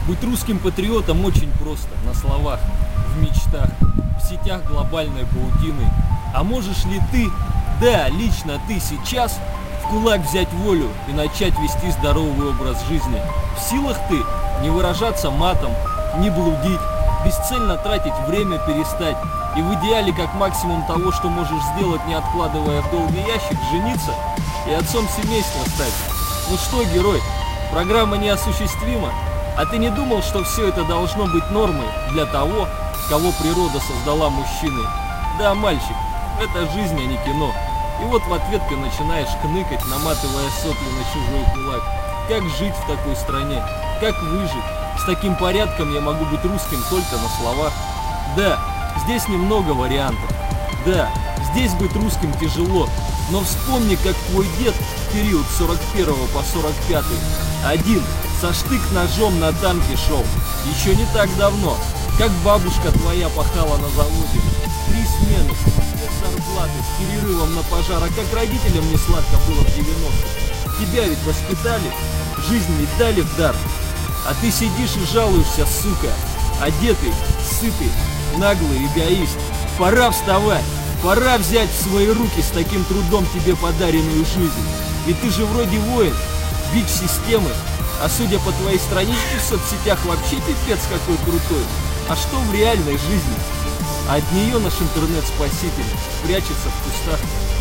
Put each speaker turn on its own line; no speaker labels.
Быть русским патриотом очень просто, на словах, в мечтах, в сетях глобальной паутины. А можешь ли ты, да, лично ты сейчас, в кулак взять волю и начать вести здоровый образ жизни? В силах ты не выражаться матом, не блудить, бесцельно тратить время перестать и в идеале как максимум того, что можешь сделать, не откладывая в долгий ящик, жениться и отцом семейства стать? Ну что, герой, программа неосуществима? А ты не думал, что все это должно быть нормой для того, кого природа создала мужчиной? Да, мальчик, это жизнь, а не кино. И вот в ответ ты начинаешь кныкать, наматывая сопли на чужой кулак. Как жить в такой стране? Как выжить? С таким порядком я могу быть русским только на словах. Да, здесь немного вариантов. Да, здесь быть русским тяжело. Но вспомни, как твой дед в период с 41 по 45 один со штык-ножом на танке шел. Еще не так давно. Как бабушка твоя пахала на заводе. 3 смены, без зарплаты, с перерывом на пожар. А как родителям не сладко было в 90-х. Тебя ведь воспитали, жизнь ведь дали в дар. А ты сидишь и жалуешься, сука. Одетый, сытый, наглый эгоист. Пора вставать. Пора взять в свои руки с таким трудом тебе подаренную жизнь. Ведь ты же вроде воин, бич системы. А судя по твоей страничке в соцсетях, вообще пипец какой крутой. А что в реальной жизни? От нее наш интернет-спаситель прячется в кустах.